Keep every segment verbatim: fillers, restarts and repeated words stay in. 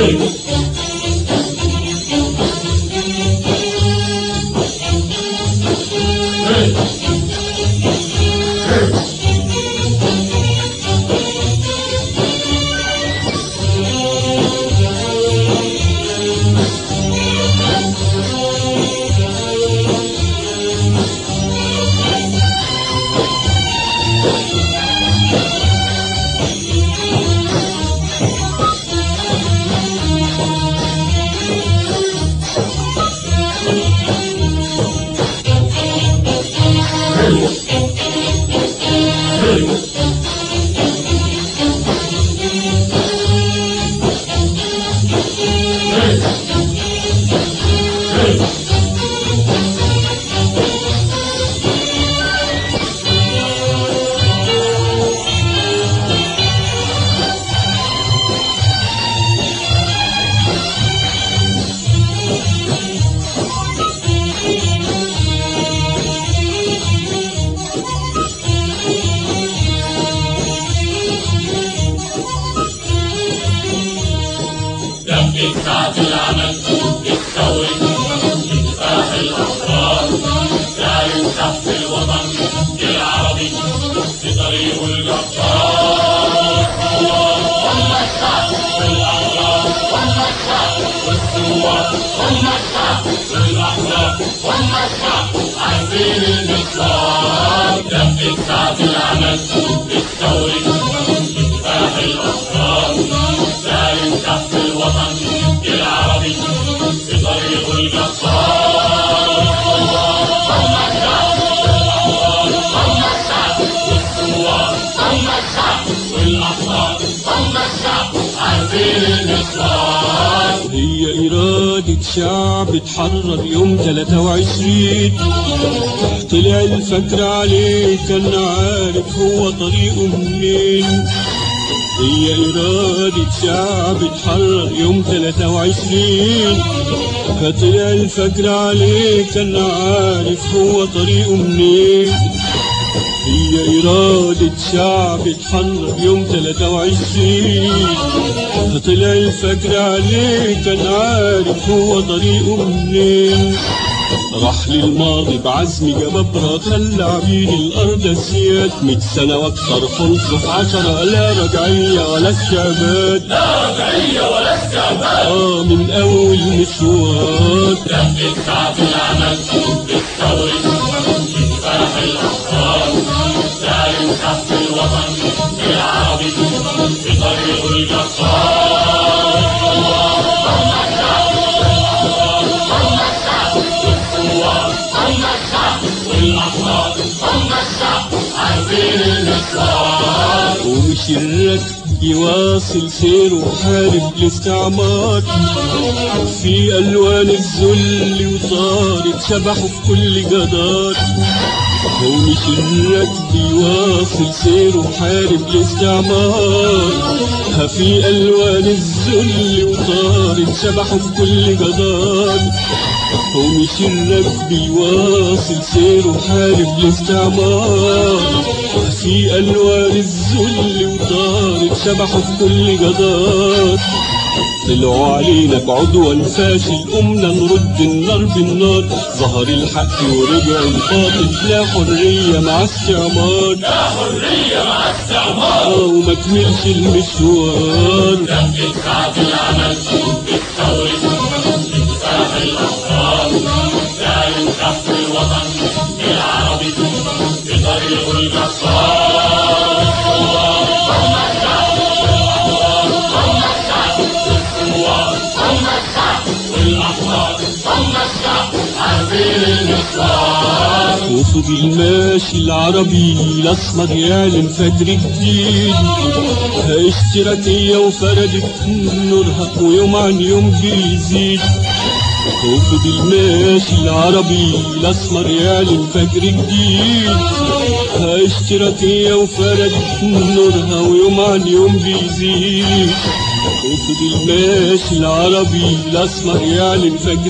ساعة العمل الثوري انتفاح الأفكار ساير تحت الوطن العربي في طريق الجبار. هم الشعب والأحرار، هم الشعب والثوار، هم الشعب والأحرار، هم الشعب عايزين المسار. دقة ساعة العمل الثوري انتفاح الأفكار ساير تحت الوطن العربي في طريق الجبار. هم الشعب والأحرار، هم الشعب والثوار، هم الشعب والأحرار، هم الشعب عايزين المسار. هي إرادة شعب اتحرر يوم ثلاثة وعشرين، طلع الفجر عليه كان عارف هو طريقه منين. هي إرادة شعب اتحرر يوم ثلاثة وعشرين، فطلع الفجر عليه كان عارف هو طريقه منين. هي إرادة شعب اتحرر يوم ثلاثة وعشرين، فطلع الفجر عليه كان عارف هو طريقه منين. راح للماضي بعزم جبابرة خلى عبيد الأرض السياد، مية سنة وأكثر خلصوا في عشرة، لا رجعية ولا استعباد، لا رجعية ولا استعباد. آه من أول مشوار. دقة ساعة العمل الثوري انتفاح الأفكار ساير تحت الوطن العربي في طريق الجبار. هم الشعب والأحرار، هم الشعب والثوار، هم الشعب والأحرار، هم الشعب عايزين المسار. ومش الركب يواصل سيره وحارب الاستعمار، في ألوان الذل وطارت شبحه في كل جدار. ومش الركب يواصل سيره وحارب الاستعمار، في ألوان الذل وطارت شبحه في كل جدار. ومش الركب يواصل سيره وحارب الاستعمار، في ألوان الذل وطارت شبحه في كل جدار. طلعوا علينا بعدوان فاشل قمنا نرد النار بالنار، ظهر الحق ورجع الباطل، لا حرية مع استعمار، لا حرية مع استعمار. آه وما كملش المشوار. دقة ساعة العمل الثوري انتفاح الأفكار ساير تحت الوطن العربي في طريق الجبار. هم الشعب والأحرار، هم الشعب والثوار، هم الشعب والأحرار، هم الشعب عايزين المسار. وفضل ماشي العربي الأسمر يعلن فجر جديد، اشتراكية وفردت نورها ويوم عن يوم بيزيد. وفضل ماشي العربي الأسمر يعلن فجر جديد، اشتراكية وفردت نورها ويوم عن يوم بيزيد. وفضل ماشي العربي الأسمر يعلن فجر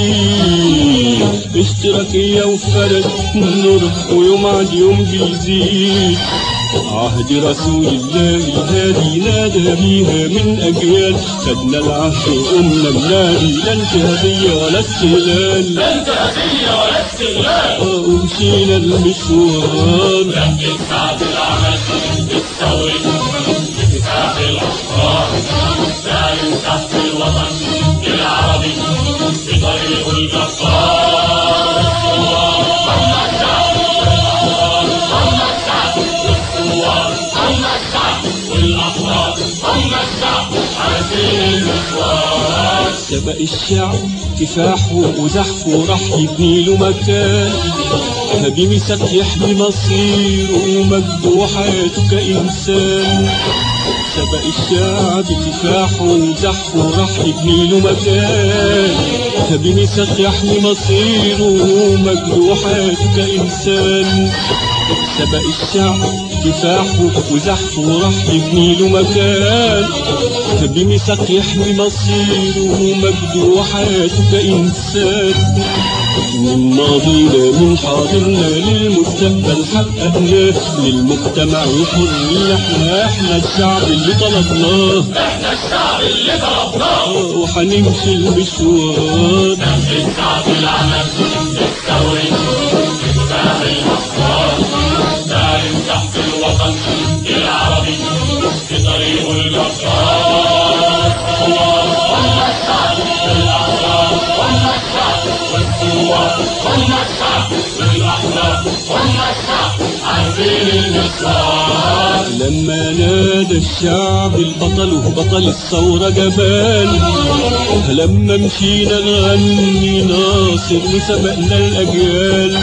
جديد، اشتراكية وفردت نورها ويوم عن يوم بيزيد. عهد رسول الله الهادي نادى بيها من أجيال، خدنا العهد وقمنا بنادي، لا انتهازية ولا استغلال، لا انتهازية ولا استغلال. ومشينا المشوار لمة ساعة العمل بالثورة بكفاح الأفكار، سالم تحت الوطن العربي بطريق الجبار. هم الشعب والأحرار، هم الشعب والثوار، هم الشعب والأحرار، هم الشعب عارفين المشوار. سبق الشعب كفاحه وزحفه راح يبني له مكان، بميثاق يحمي مصيره ومجده وحياته كإنسان. سبق الشعب كفاحه وزحفه راح يبني له مكان، بميثاق يحمي مصيره ومجده وحياته كإنسان. سبق الشعب كفاحه وزحفه راح يبني له مكان، بميثاق يحمي مصيره ومجده وحياته كإنسان. من ماضينا من حاضرنا للمستقبل حققناه، للمجتمع الحر احنا احنا الشعب اللي طلبناه، احنا الشعب اللي طلبناه. وحنمشي المشوار نفذ ساعة العمل بالثورة بكفاح الأفكار، سالم تحت الوطن العربي بطريق الجبار. هم الشعب والأحرار، هم الشعب والثوار، هم الشعب والأحرار، هم الشعب عارفين المشوار. لما نادى الشعب البطل وبطل الثورة جبال، لما مشينا نغني ناصر وسبقنا الأجيال.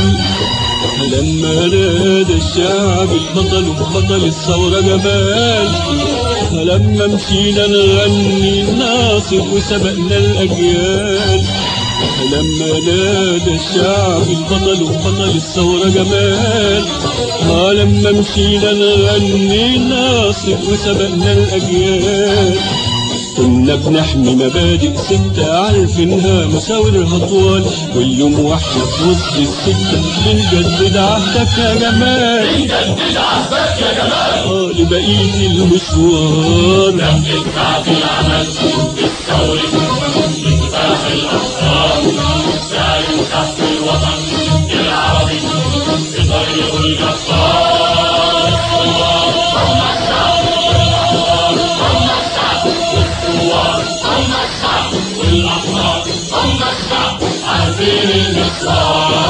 لما نادى الشعب البطل وبطل الثورة جبال، لما مشينا نغني ناصر وسبقنا الأجيال. لما نادى الشعب البطل وبطل الثورة جمال، ها لما مشينا نغني ناصر وسبقنا الأجيال. كنا بنحمي مبادئ ستة عارفينها مساورها طوال، واليوم واحنا في وسط السكة بنجدد عهدك يا جمال، بنجدد عهدك يا جمال. اه لبقية المشوار نفذ ساعة العمل بالثورة بكفاح الأفكار، سالم تحت الوطن العربي بطريق الجبار. هم الشعب والأحرار، هم الشعب والثوار، هم الشعب والأحرار، هم الشعب عارفين المشوار.